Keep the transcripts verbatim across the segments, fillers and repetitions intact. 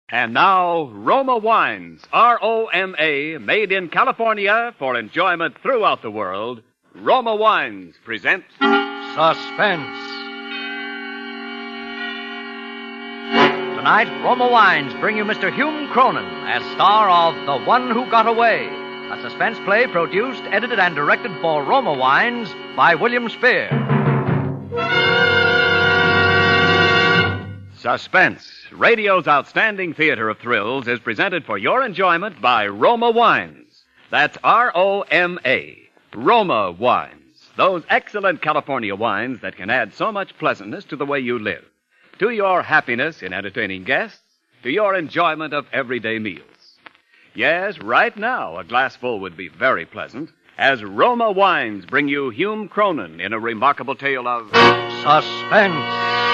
And now, Roma Wines, R O M A, made in California for enjoyment throughout the world. Roma Wines present Suspense. Tonight, Roma Wines bring you Mister Hume Cronin as star of The One Who Got Away, a suspense play produced, edited, and directed for Roma Wines by William Spear. Suspense, radio's outstanding theater of thrills, is presented for your enjoyment by Roma Wines. That's R O M A, Roma Wines. Those excellent California wines that can add so much pleasantness to the way you live, to your happiness in entertaining guests, to your enjoyment of everyday meals. Yes, right now, a glassful would be very pleasant, as Roma Wines bring you Hume Cronin in a remarkable tale of Suspense.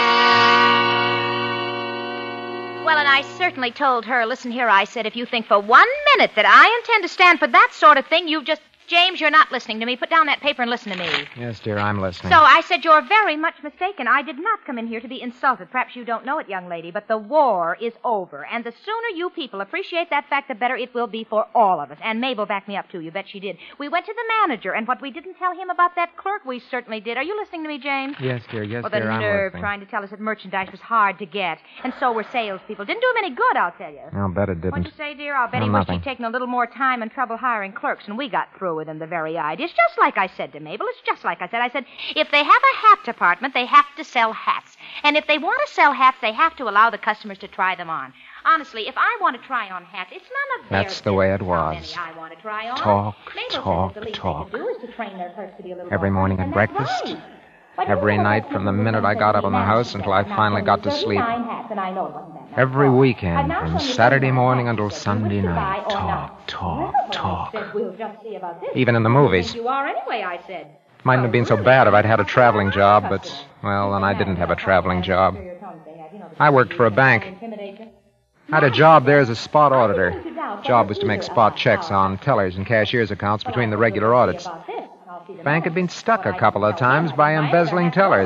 Well, and I certainly told her, listen here, I said, if you think for one minute that I intend to stand for that sort of thing, you just... James, you're not listening to me. Put down that paper and listen to me. Yes, dear, I'm listening. So I said you're very much mistaken. I did not come in here to be insulted. Perhaps you don't know it, young lady, but the war is over. And the sooner you people appreciate that fact, the better it will be for all of us. And Mabel backed me up, too. You bet she did. We went to the manager, and what we didn't tell him about that clerk, we certainly did. Are you listening to me, James? Yes, dear, yes, well, dear, I'm the nerve listening. trying to tell us that merchandise was hard to get. And so were salespeople. Didn't do him any good, I'll tell you. I'll bet it didn't. What'd you say, dear? I'll bet No, he wished nothing. he'd taken a little more time and trouble hiring clerks, and we got through with him the very idea. It's just like I said to Mabel. It's just like I said. I said, if they have a hat department, they have to sell hats. And if they want to sell hats, they have to allow the customers to try them on. Honestly, if I want to try on hats, it's none of their That's the way it business how was. many I want to try on. Talk, Mabel said talk, that the least talk. They could do is to train their clerks to be a little Every more morning honest, at and that's breakfast, right. But you every know, night that's from the what minute I got up in the house until I finally got to sleep. Every weekend, from Saturday morning until Sunday night. Talk, talk, talk. Even in the movies. You are anyway, I said. Mightn't have been so bad if I'd had a traveling job, but, well, then I didn't have a traveling job. I worked for a bank. I had a job there as a spot auditor. Job was to make spot checks on tellers and cashier's accounts between the regular audits. Bank had been stuck a couple of times by embezzling tellers.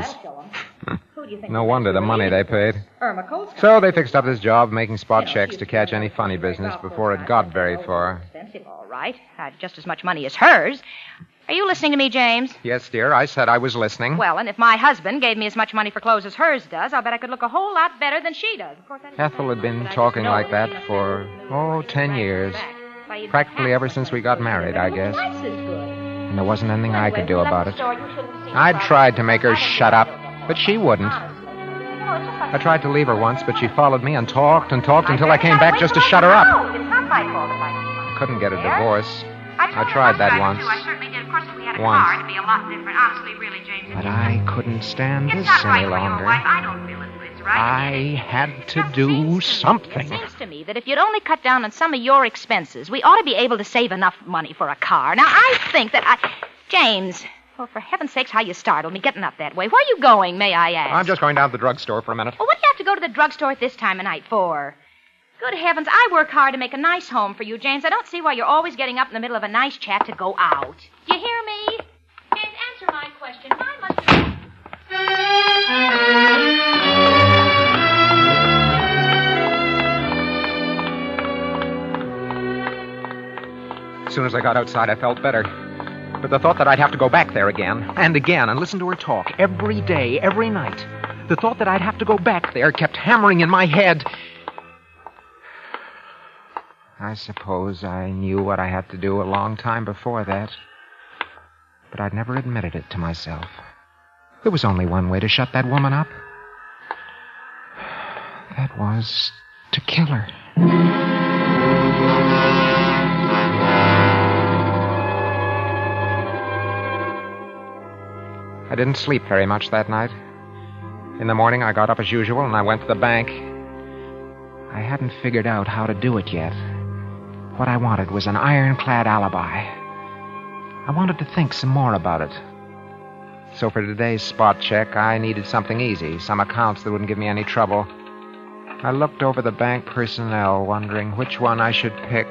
No wonder the money they paid. So they fixed up this job making spot checks to catch any funny business before it got very far. Expensive, all right. Had just as much money as hers. Are you listening to me, James? Yes, dear, I said I was listening. Well, and if my husband gave me as much money for clothes as hers does, I'll bet I could look a whole lot better than she does. Of course, that Ethel had been talking like that for, oh, ten years. Practically ever since we got married, I guess. And there wasn't anything I could do about it. I'd tried to make her shut up, but she wouldn't. I tried to leave her once, but she followed me and talked and talked until I came back just to shut her up. I couldn't get a divorce. I tried that once. Once. But I couldn't stand this any longer. I had to do something. It seems to me that if you'd only cut down on some of your expenses, we ought to be able to save enough money for a car. Now, I think that I... James, well, for heaven's sakes, how you startled me getting up that way. Where are you going, may I ask? I'm just going down to the drugstore for a minute. Well, what do you have to go to the drugstore at this time of night for? Good heavens, I work hard to make a nice home for you, James. I don't see why you're always getting up in the middle of a nice chat to go out. Do you hear me? James, answer my question. Why must you... As soon as I got outside, I felt better. But the thought that I'd have to go back there again and again and listen to her talk every day, every night, the thought that I'd have to go back there kept hammering in my head. I suppose I knew what I had to do a long time before that. But I'd never admitted it to myself. There was only one way to shut that woman up. That was to kill her. I didn't sleep very much that night. In the morning, I got up as usual and I went to the bank. I hadn't figured out how to do it yet. What I wanted was an ironclad alibi. I wanted to think some more about it. So for today's spot check, I needed something easy, some accounts that wouldn't give me any trouble. I looked over the bank personnel, wondering which one I should pick.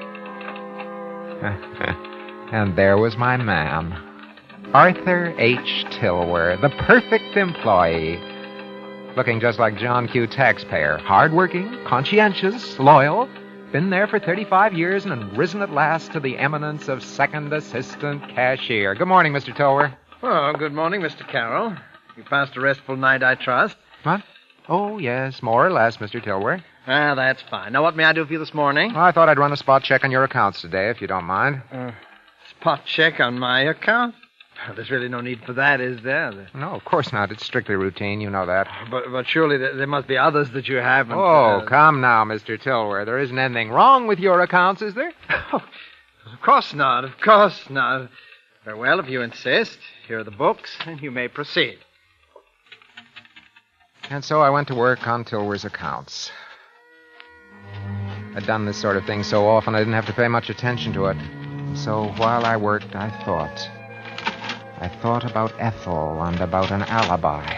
And there was my man, Arthur H. Tilwer, the perfect employee. Looking just like John Q. Taxpayer. Hardworking, conscientious, loyal. Been there for thirty-five years and risen at last to the eminence of second assistant cashier. Good morning, Mister Tolwer. Oh, good morning, Mister Carroll. You passed a restful night, I trust. What? Oh, yes, more or less, Mister Tolwer. Ah, that's fine. Now, what may I do for you this morning? Well, I thought I'd run a spot check on your accounts today, if you don't mind. Uh, spot check on my account? There's really no need for that, is there? No, of course not. It's strictly routine. You know that. But but surely there, there must be others that you haven't... Oh, uh... come now, Mister Tolwer. There isn't anything wrong with your accounts, is there? Oh, of course not. Of course not. Very well, if you insist. Here are the books, and you may proceed. And so I went to work on Tolwer's accounts. I'd done this sort of thing so often I didn't have to pay much attention to it. So while I worked, I thought. I thought about Ethel and about an alibi.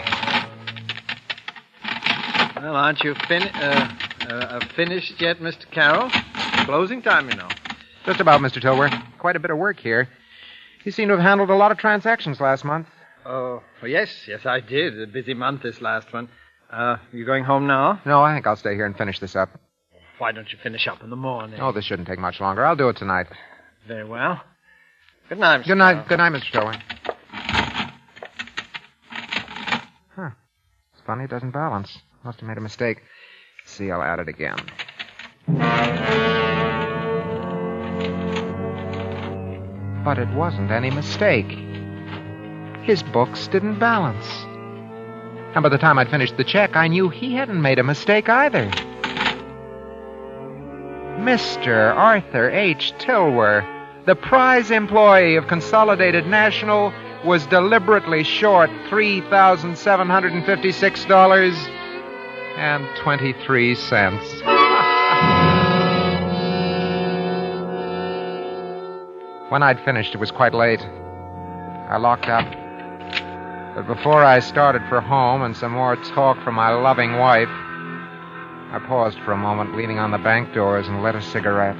Well, aren't you fin- uh, uh, finished yet, Mister Carroll? Closing time, you know. Just about, Mister Tolwer. Quite a bit of work here. You seem to have handled a lot of transactions last month. Oh, well, yes, yes, I did. A busy month this last one. Uh, you going home now? No, I think I'll stay here and finish this up. Why don't you finish up in the morning? Oh, this shouldn't take much longer. I'll do it tonight. Very well. Good night, Mister Good night. Carroll. Good night, Mister Tolwer. Huh. It's funny it doesn't balance. Must have made a mistake. Let's see, I'll add it again. But it wasn't any mistake. His books didn't balance. And by the time I'd finished the check, I knew he hadn't made a mistake either. Mister Arthur H. Tolwer, the prize employee of Consolidated National, was deliberately short three thousand seven hundred fifty-six dollars and twenty-three cents. When I'd finished, it was quite late. I locked up. But before I started for home and some more talk from my loving wife, I paused for a moment, leaning on the bank doors, and lit a cigarette.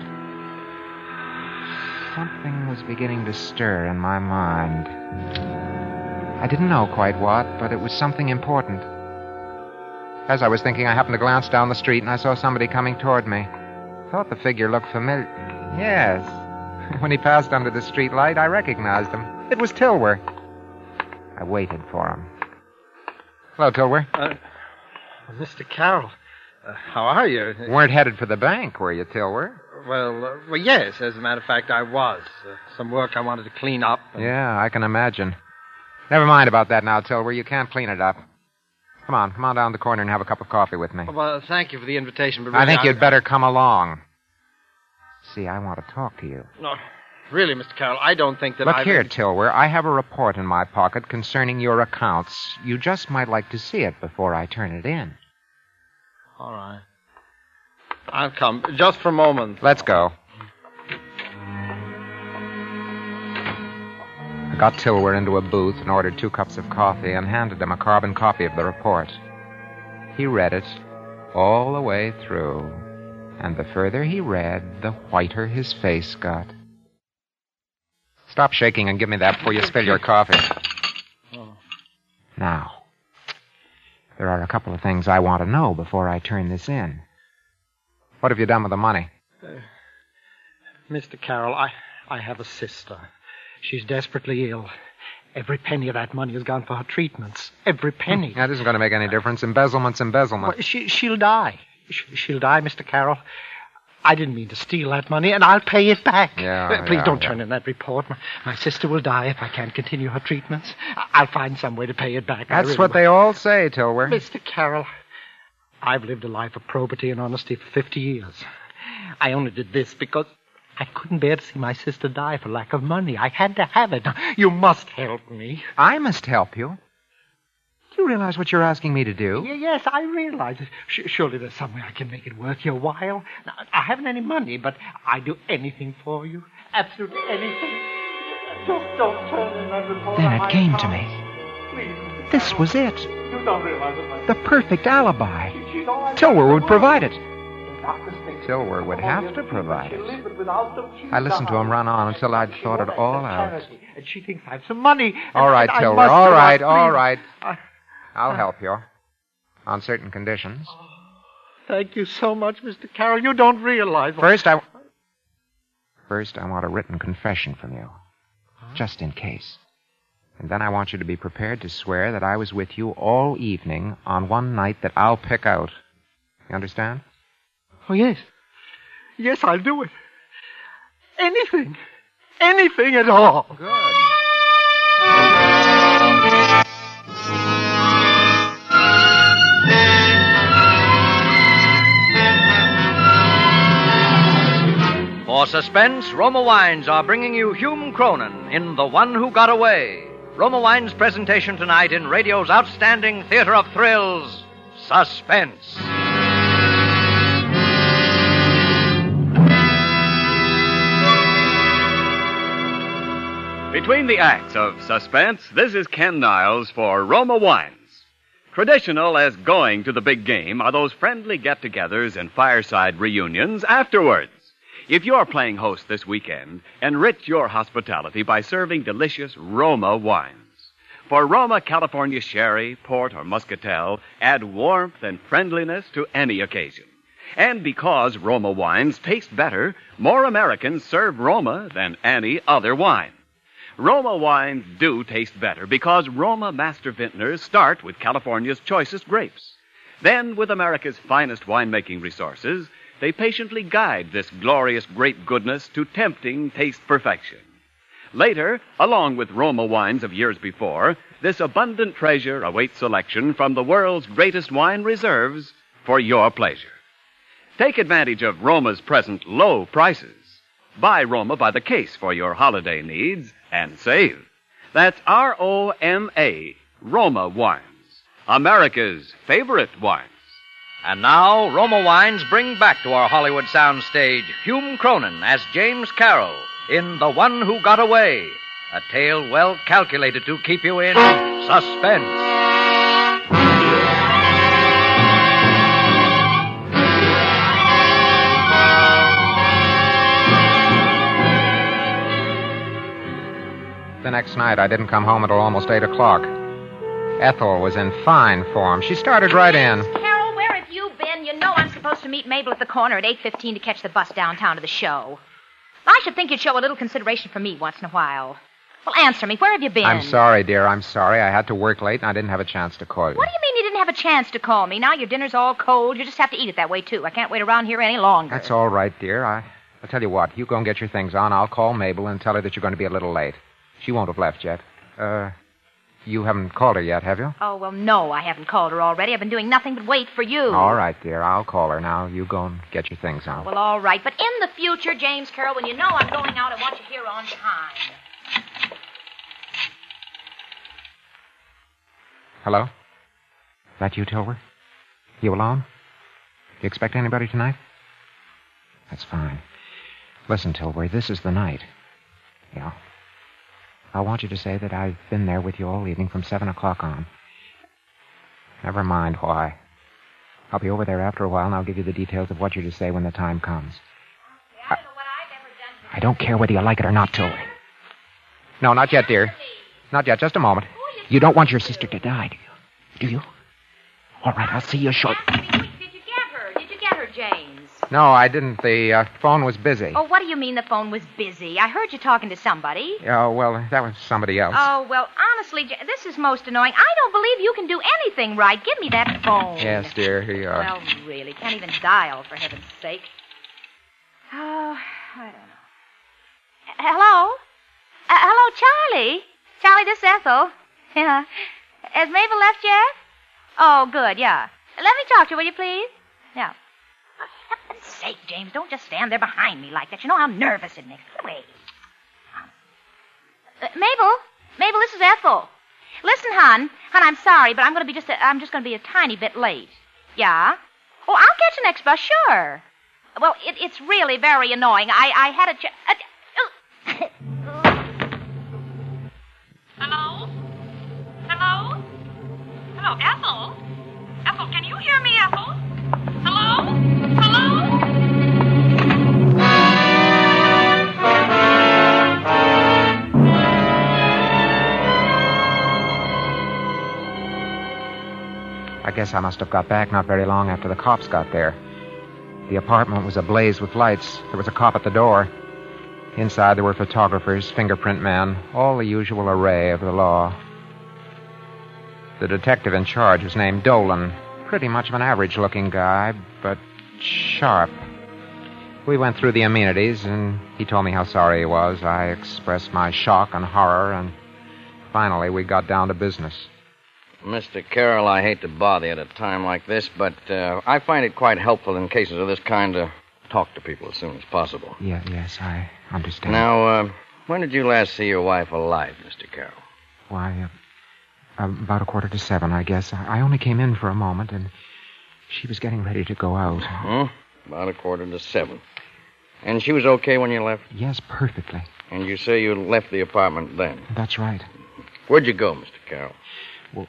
Something was beginning to stir in my mind. I didn't know quite what, but it was something important. As I was thinking, I happened to glance down the street, and I saw somebody coming toward me. Thought the figure looked familiar. Yes. When he passed under the street light, I recognized him. It was Tolwer. I waited for him. Hello, Tolwer. Uh, Mister Carroll, uh, how are you? Weren't headed for the bank, were you, Tolwer? Well, uh, well, yes. As a matter of fact, I was. Uh, some work I wanted to clean up. And... Yeah, I can imagine. Never mind about that now, Tolwer. You can't clean it up. Come on, come on down the corner and have a cup of coffee with me. Well, thank you for the invitation, but really, I think I... you'd better come along. See, I want to talk to you. No, really, Mister Carroll, I don't think that Look I've... here, Tolwer. I have a report in my pocket concerning your accounts. You just might like to see it before I turn it in. All right. I'll come. Just for a moment. Let's go. I got Tolwer into a booth and ordered two cups of coffee and handed him a carbon copy of the report. He read it all the way through. And the further he read, the whiter his face got. Stop shaking and give me that before you spill your coffee. Oh. Now, there are a couple of things I want to know before I turn this in. What have you done with the money? Uh, Mister Carroll, I, I have a sister. She's desperately ill. Every penny of that money has gone for her treatments. Every penny. That isn't going to make any difference. Embezzlement's embezzlement. Well, she, she'll die. She'll die, Mister Carroll. I didn't mean to steal that money, and I'll pay it back. Yeah, uh, Please yeah, don't yeah. turn in that report. My, my sister will die if I can't continue her treatments. I'll find some way to pay it back. That's really what will. they all say, Tolwer. Mister Carroll, I've lived a life of probity and honesty for fifty years. I only did this because I couldn't bear to see my sister die for lack of money. I had to have it. You must help me. I must help you. Do you realize what you're asking me to do? Y- yes, I realize it. Sh- surely there's some way I can make it worth your while. Now, I haven't any money, but I'd do anything for you. Absolutely anything. Just don't turn in that report. Then on it my came to account. me. Please, Mister This Carroll. was it. You don't realize it, my The perfect alibi. She- she's all I Tolwer got. would provide it. The doctors think- Tolwer would have to provide She'll it. live, but without them, she'll I listened to die. him run on until I'd She thought it won't all accept out. charity, and she thinks I have some money. All right, and I Tolwer. must All go out, right, all please. right. I- I'll help you. On certain conditions. Oh, thank you so much, Mister Carroll. You don't realize... What... First, I... First, I want a written confession from you. Huh? Just in case. And then I want you to be prepared to swear that I was with you all evening on one night that I'll pick out. You understand? Oh, yes. Yes, I'll do it. Anything. Anything at all. Good. For suspense, Roma Wines are bringing you Hume Cronin in The One Who Got Away. Roma Wines' presentation tonight in radio's outstanding theater of thrills, Suspense. Between the acts of Suspense, this is Ken Niles for Roma Wines. Traditional as going to the big game are those friendly get-togethers and fireside reunions afterwards. If you're playing host this weekend, enrich your hospitality by serving delicious Roma wines. For Roma California Sherry, Port, or Muscatel, add warmth and friendliness to any occasion. And because Roma wines taste better, more Americans serve Roma than any other wine. Roma wines do taste better because Roma master vintners start with California's choicest grapes. Then, with America's finest winemaking resources, they patiently guide this glorious grape goodness to tempting taste perfection. Later, along with Roma wines of years before, this abundant treasure awaits selection from the world's greatest wine reserves for your pleasure. Take advantage of Roma's present low prices. Buy Roma by the case for your holiday needs and save. That's R O M A, Roma Wines, America's favorite wines. And now, Roma Wines bring back to our Hollywood soundstage Hume Cronin as James Carroll in The One Who Got Away, a tale well calculated to keep you in suspense. The next night, I didn't come home until almost eight o'clock. Ethel was in fine form. She started right in. Carol, where have you been? You know I'm supposed to meet Mabel at the corner at eight fifteen to catch the bus downtown to the show. I should think you'd show a little consideration for me once in a while. Well, answer me. Where have you been? I'm sorry, dear. I'm sorry. I had to work late, and I didn't have a chance to call you. What do you mean you didn't have a chance to call me? Now your dinner's all cold. You just have to eat it that way, too. I can't wait around here any longer. That's all right, dear. I, I'll tell you what. You go and get your things on. I'll call Mabel and tell her that you're going to be a little late. She won't have left yet. Uh, you haven't called her yet, have you? Oh, well, no, I haven't called her already. I've been doing nothing but wait for you. All right, dear. I'll call her now. You go and get your things on. Well, all right. But in the future, James Carroll, when you know I'm going out, I want you here on time. Hello? That you, Tilbury? You alone? You expect anybody tonight? That's fine. Listen, Tilbury, this is the night. Yeah. I want you to say that I've been there with you all evening from seven o'clock on. Never mind why. I'll be over there after a while, and I'll give you the details of what you're to say when the time comes. I don't know what I've ever done. I don't care whether you like it or not, Tilbury. No, not yet, dear. Not yet. Just a moment. You don't want your sister to die, do you? Do you? All right, I'll see you shortly. Did you get her? Did you get her, James? No, I didn't. The uh, phone was busy. Oh, what do you mean the phone was busy? I heard you talking to somebody. Oh, well, that was somebody else. Oh, well, honestly, J- this is most annoying. I don't believe you can do anything right. Give me that phone. Yes, dear, here you are. Well, really, can't even dial, for heaven's sake. Oh, I don't know. Uh, hello? Uh, hello, Charlie? Charlie, this is Ethel. Yeah. Has Mabel left yet? Oh, good, yeah. Let me talk to her, will you, please? Yeah. For heaven's sake, James, don't just stand there behind me like that. You know how nervous it makes me. Get away. Uh, Mabel? Mabel, this is Ethel. Listen, hon. Hon, I'm sorry, but I'm going to be just a, I'm just going to be a tiny bit late. Yeah? Oh, I'll catch the next bus, sure. Well, it, it's really very annoying. I, I had a... Ch- uh, Hello? Hello? Hello, Ethel? Ethel, can you hear me, Ethel? Hello? Hello? I guess I must have got back not very long after the cops got there. The apartment was ablaze with lights. There was a cop at the door. Inside there were photographers, fingerprint men, all the usual array of the law. The detective in charge was named Dolan. Pretty much of an average-looking guy, but sharp. We went through the amenities, and he told me how sorry he was. I expressed my shock and horror, and finally we got down to business. Mister Carroll, I hate to bother you at a time like this, but uh, I find it quite helpful in cases of this kind to talk to people as soon as possible. Yeah, yes, I understand. Now, uh, when did you last see your wife alive, Mister Carroll? Why, uh, about a quarter to seven, I guess. I only came in for a moment, and she was getting ready to go out. Hmm? About a quarter to seven. And she was okay when you left? Yes, perfectly. And you say you left the apartment then? That's right. Where'd you go, Mister Carroll? Well,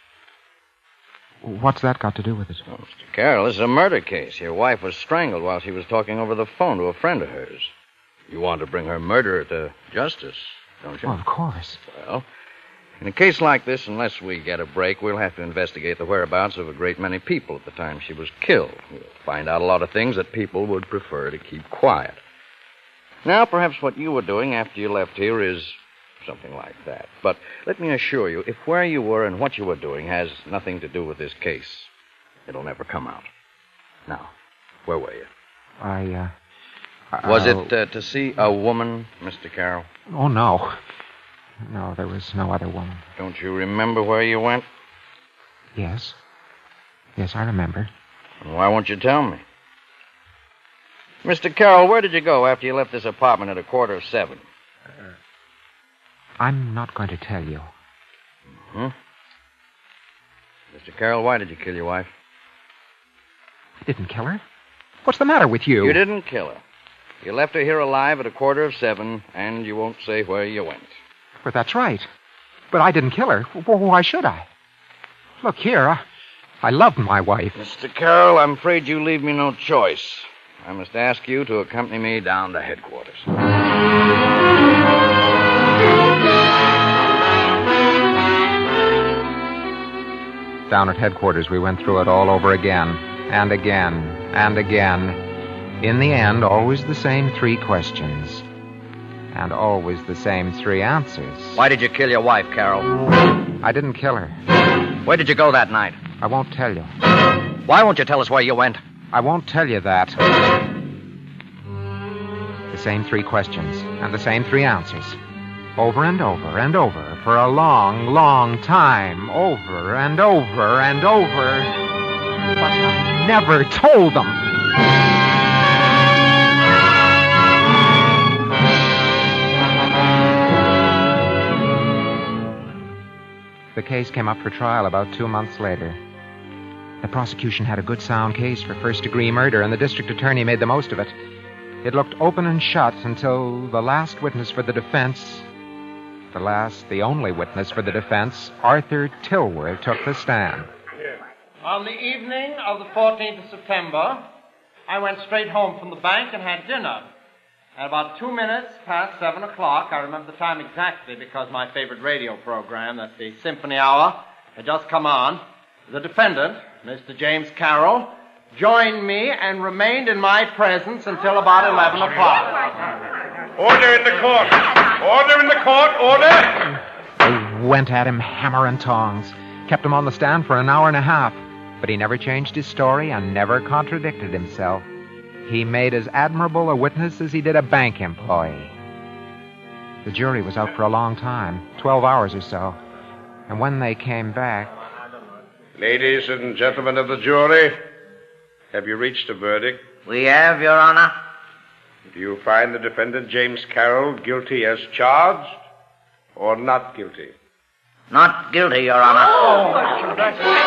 what's that got to do with it? Oh, Mister Carroll, this is a murder case. Your wife was strangled while she was talking over the phone to a friend of hers. You want to bring her murderer to justice, don't you? Oh, of course. Well, in a case like this, unless we get a break, we'll have to investigate the whereabouts of a great many people at the time she was killed. We'll find out a lot of things that people would prefer to keep quiet. Now, perhaps what you were doing after you left here is something like that. But let me assure you, if where you were and what you were doing has nothing to do with this case, it'll never come out. Now, where were you? I, uh... Was uh, it uh, to see a woman, Mister Carroll? Oh, no. No, there was no other woman. Don't you remember where you went? Yes. Yes, I remember. Well, why won't you tell me? Mister Carroll, where did you go after you left this apartment at a quarter of seven? Uh, I'm not going to tell you. Hmm? Mister Carroll, why did you kill your wife? I didn't kill her. What's the matter with you? You didn't kill her. You left her here alive at a quarter of seven, and you won't say where you went. But that's right. But I didn't kill her. Why should I? Look here, I, I loved my wife. Mister Carroll, I'm afraid you leave me no choice. I must ask you to accompany me down to headquarters. Down at headquarters, we went through it all over again, and again, and again. In the end, always the same three questions. And always the same three answers. Why did you kill your wife, Carroll? I didn't kill her. Where did you go that night? I won't tell you. Why won't you tell us where you went? I won't tell you that. The same three questions and the same three answers. Over and over and over for a long, long time. Over and over and over. But I never told them. The case came up for trial about two months later. The prosecution had a good sound case for first-degree murder, and the district attorney made the most of it. It looked open and shut until the last witness for the defense, the last, the only witness for the defense, Arthur Tilworth, took the stand. On the evening of the fourteenth of September, I went straight home from the bank and had dinner. At about two minutes past seven o'clock, I remember the time exactly because my favorite radio program, that's the Symphony Hour, had just come on. The defendant, Mister James Carroll, joined me and remained in my presence until about eleven o'clock. Order in the court! Order in the court! Order! They went at him hammer and tongs, kept him on the stand for an hour and a half, but he never changed his story and never contradicted himself. He made as admirable a witness as he did a bank employee. The jury was out for a long time, twelve hours or so. And when they came back... Ladies and gentlemen of the jury, have you reached a verdict? We have, Your Honor. Do you find the defendant, James Carroll, guilty as charged or not guilty? Not guilty, Your Honor. Oh,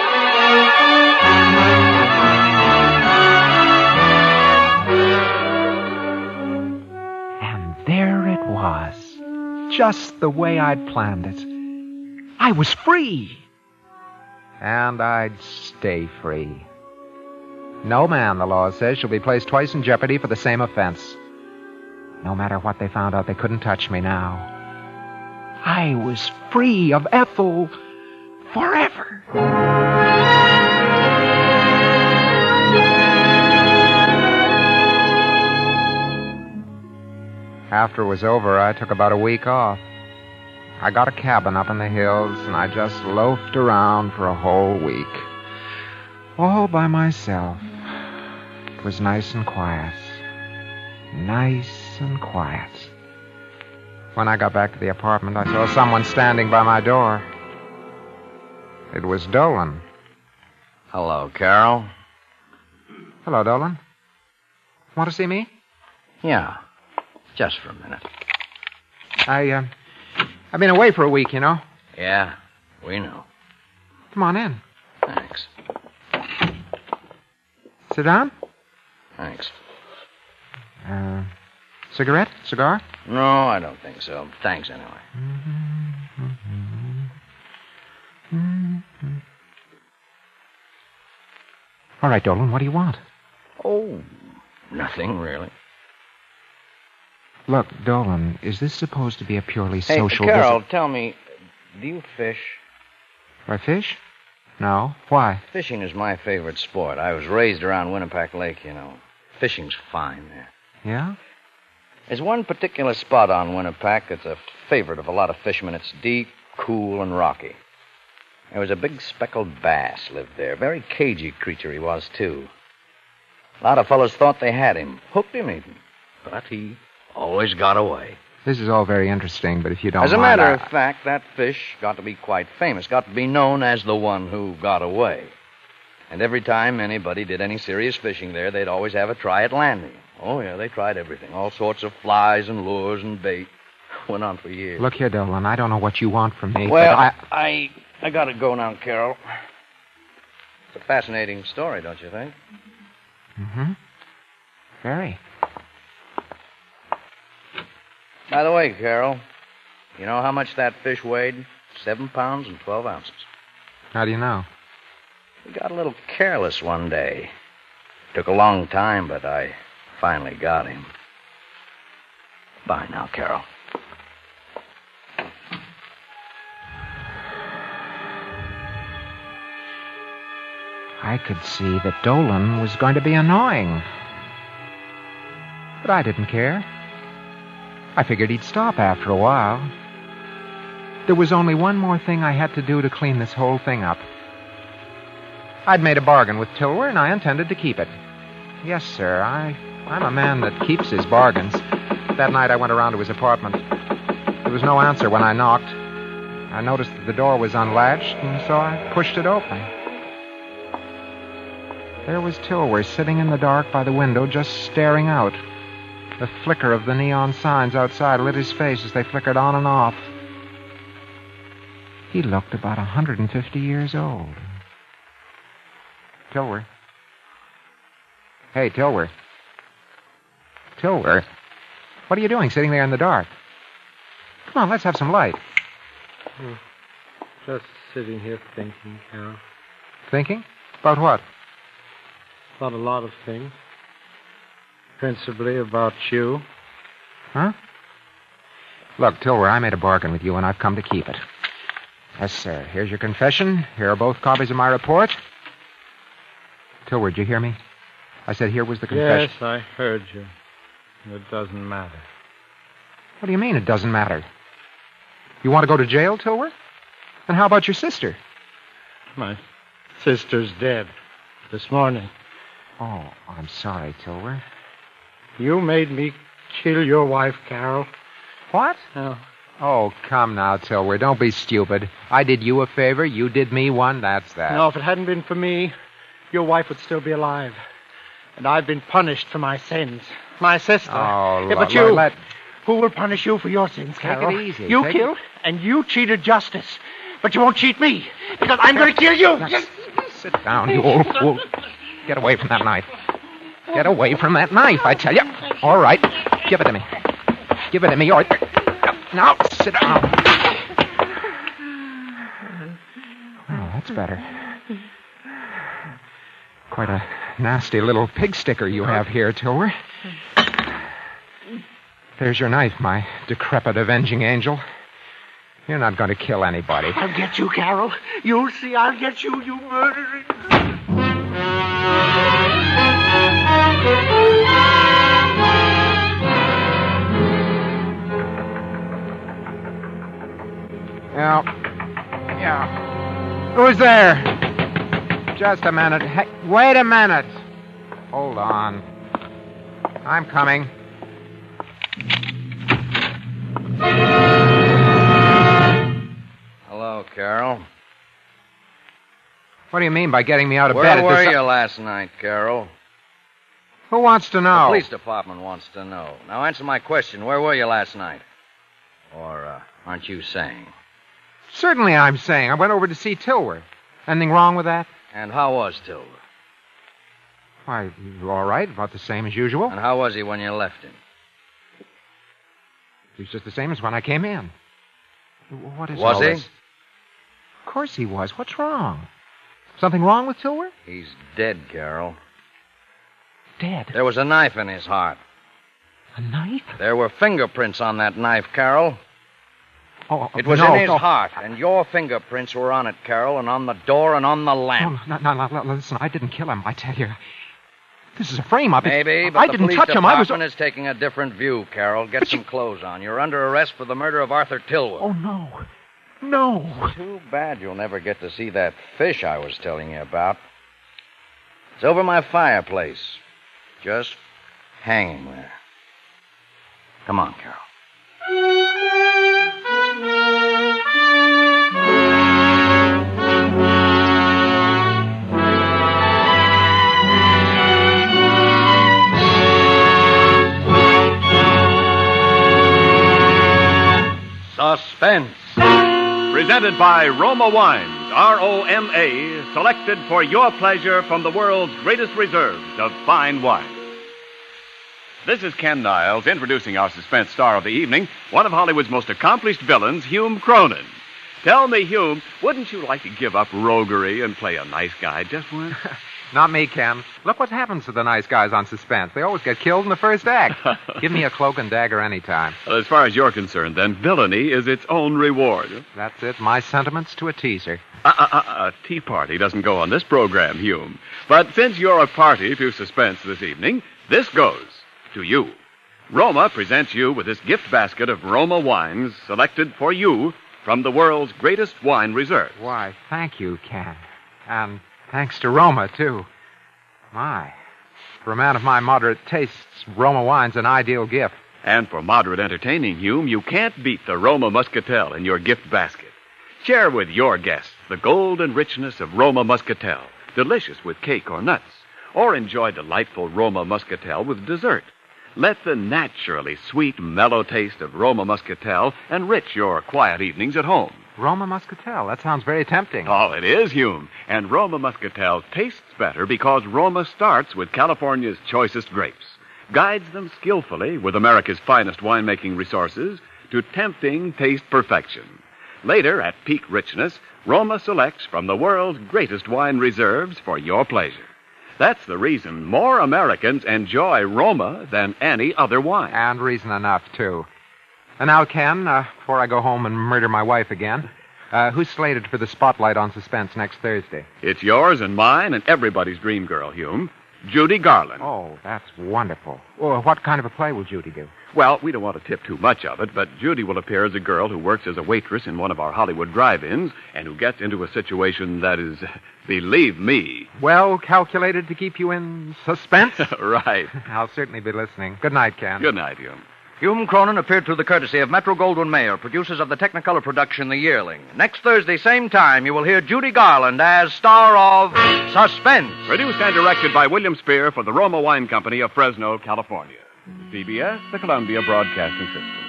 there it was, just the way I'd planned it. I was free. And I'd stay free. No man, the law says, shall be placed twice in jeopardy for the same offense. No matter what they found out, they couldn't touch me now. I was free of Ethel forever. After it was over, I took about a week off. I got a cabin up in the hills, and I just loafed around for a whole week. All by myself. It was nice and quiet. Nice and quiet. When I got back to the apartment, I saw someone standing by my door. It was Dolan. Hello, Carol. Hello, Dolan. Want to see me? Yeah, just for a minute. I, uh, I've been away for a week, you know. Yeah, we know. Come on in. Thanks. Sit down. Thanks. Uh, cigarette? Cigar? No, I don't think so. Thanks anyway. Mm-hmm. Mm-hmm. All right, Dolan, what do you want? Oh, nothing really. Look, Dolan, is this supposed to be a purely Hey, social Carol, visit? tell me, do you fish? Do I fish? No. Why? Fishing is my favorite sport. I was raised around Winnipeck Lake, you know. Fishing's fine there. Yeah? There's one particular spot on Winnipeck that's a favorite of a lot of fishermen. It's deep, cool, and rocky. There was a big speckled bass lived there. Very cagey creature he was, too. A lot of fellows thought they had him. Hooked him, even. But he always got away. This is all very interesting, but if you don't As a mind, matter I... of fact, that fish got to be quite famous. Got to be known as the one who got away. And every time anybody did any serious fishing there, they'd always have a try at landing him. Oh, yeah, they tried everything. All sorts of flies and lures and bait. Went on for years. Look here, Dolan, I don't know what you want from me, Well, but I... I, I gotta go now, Carol. It's a fascinating story, don't you think? Mm-hmm. Very. By the way, Carol, you know how much that fish weighed? Seven pounds and twelve ounces. How do you know? We got a little careless one day. Took a long time, but I finally got him. Bye now, Carol. I could see that Dolan was going to be annoying. But I didn't care. I figured he'd stop after a while. There was only one more thing I had to do to clean this whole thing up. I'd made a bargain with Tilwer, and I intended to keep it. Yes, sir, I, I'm a man that keeps his bargains. That night I went around to his apartment. There was no answer when I knocked. I noticed that the door was unlatched, and so I pushed it open. There was Tilwer sitting in the dark by the window, just staring out. The flicker of the neon signs outside lit his face as they flickered on and off. He looked about one hundred fifty years old. Tilwer. Hey, Tilwer. Tilwer. What are you doing sitting there in the dark? Come on, let's have some light. Oh, just sitting here thinking, Carol. Thinking? About what? About a lot of things. Principally about you. Huh? Look, Tilwer, I made a bargain with you, and I've come to keep it. Yes, sir. Here's your confession. Here are both copies of my report. Tilwer, did you hear me? I said here was the confession. Yes, I heard you. It doesn't matter. What do you mean it doesn't matter? You want to go to jail, Tilwer? And how about your sister? My sister's dead. This morning. Oh, I'm sorry, Tilwer. You made me kill your wife, Carol. What? Oh. Oh, come now, Tilwer. Don't be stupid. I did you a favor. You did me one. That's that. No, if it hadn't been for me, your wife would still be alive. And I've been punished for my sins. My sister. Oh, yeah, but lo- you... let... Who will punish you for your sins, Carol? Take it easy. You Take killed, it... and you cheated justice. But you won't cheat me, because I'm going to kill you. Just sit down, you old fool. Get away from that knife. Get away from that knife, I tell you. All right. Give it to me. Give it to me. Or... Now, sit down. Oh, that's better. Quite a nasty little pig sticker you have here, Tilwer. There's your knife, my decrepit avenging angel. You're not going to kill anybody. I'll get you, Carol. You'll see I'll get you, you murdering... Who's there? Just a minute. Hey, wait a minute. Hold on. I'm coming. Hello, Carol. What do you mean by getting me out of Where bed at were this... you last night, Carol? Who wants to know? The police department wants to know. Now answer my question. Where were you last night? Or uh, aren't you saying? Certainly I'm saying. I went over to see Tilworth. Anything wrong with that? And how was Tilworth? Why, all right. About the same as usual. And how was he when you left him? He was just the same as when I came in. What is Was all he? this? Of course he was. What's wrong? Something wrong with Tilworth? He's dead, Carol. Dead? There was a knife in his heart. A knife? There were fingerprints on that knife, Carol. Oh, It was no, in his no. heart, and your fingerprints were on it, Carol, and on the door and on the lamp. No, no, no, no, no, listen, I didn't kill him, I tell you. This is a frame-up. It's- Maybe, but I the didn't police touch him. I was... department is taking a different view, Carol. Get But some you- clothes on. You're under arrest for the murder of Arthur Tilworth. Oh, no. No. Too bad you'll never get to see that fish I was telling you about. It's over my fireplace. Just hanging there. Come on, Carol. Suspense. Presented by Roma Wines, R O M A, selected for your pleasure from the world's greatest reserves of fine wine. This is Ken Niles introducing our suspense star of the evening, one of Hollywood's most accomplished villains, Hume Cronin. Tell me, Hume, wouldn't you like to give up roguery and play a nice guy just once? Not me, Ken. Look what happens to the nice guys on Suspense. They always get killed in the first act. Give me a cloak and dagger anytime. Well, as far as you're concerned, then, villainy is its own reward. That's it. My sentiments to a teaser. Uh, uh, uh, a tea party doesn't go on this program, Hume. But since you're a party to Suspense this evening, this goes to you. Roma presents you with this gift basket of Roma wines selected for you from the world's greatest wine reserve. Why, thank you, Ken. And thanks to Roma, too. My. For a man of my moderate tastes, Roma wine's an ideal gift. And for moderate entertaining, Hume, you can't beat the Roma Muscatel in your gift basket. Share with your guests the golden richness of Roma Muscatel, delicious with cake or nuts. Or enjoy delightful Roma Muscatel with dessert. Let the naturally sweet, mellow taste of Roma Muscatel enrich your quiet evenings at home. Roma Muscatel. That sounds very tempting. Oh, it is, Hume. And Roma Muscatel tastes better because Roma starts with California's choicest grapes, guides them skillfully with America's finest winemaking resources to tempting taste perfection. Later, at peak richness, Roma selects from the world's greatest wine reserves for your pleasure. That's the reason more Americans enjoy Roma than any other wine. And reason enough, too. And now, Ken, uh, before I go home and murder my wife again, uh, who's slated for the spotlight on Suspense next Thursday? It's yours and mine and everybody's dream girl, Hume, Judy Garland. Oh, that's wonderful. Well, what kind of a play will Judy do? Well, we don't want to tip too much of it, but Judy will appear as a girl who works as a waitress in one of our Hollywood drive-ins and who gets into a situation that is, believe me... Well calculated to keep you in suspense? Right. I'll certainly be listening. Good night, Ken. Good night, Hume. Hume Cronin appeared through the courtesy of Metro-Goldwyn-Mayer, producers of the Technicolor production The Yearling. Next Thursday, same time, you will hear Judy Garland as star of Suspense. Produced and directed by William Spear for the Roma Wine Company of Fresno, California. C B S, the Columbia Broadcasting System.